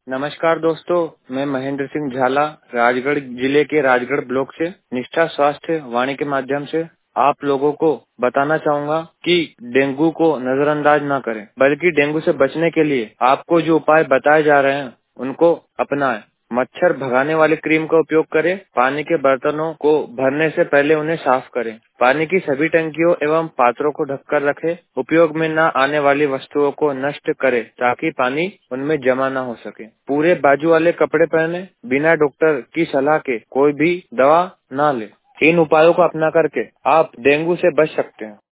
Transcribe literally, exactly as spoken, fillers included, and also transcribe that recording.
नमस्कार दोस्तों, मैं महेंद्र सिंह झाला राजगढ़ जिले के राजगढ़ ब्लॉक से निष्ठा स्वास्थ्य वाणी के माध्यम से आप लोगों को बताना चाहूंगा कि डेंगू को नजरअंदाज ना करें, बल्कि डेंगू से बचने के लिए आपको जो उपाय बताए जा रहे हैं उनको अपनाएं। मच्छर भगाने वाली क्रीम का उपयोग करें। पानी के बर्तनों को भरने से पहले उन्हें साफ करें। पानी की सभी टंकियों एवं पात्रों को ढककर रखें। उपयोग में न आने वाली वस्तुओं को नष्ट करें ताकि पानी उनमें जमा न हो सके। पूरे बाजू वाले कपड़े पहने। बिना डॉक्टर की सलाह के कोई भी दवा न ले। इन उपायों को अपना करके आप डेंगू से बच सकते हैं।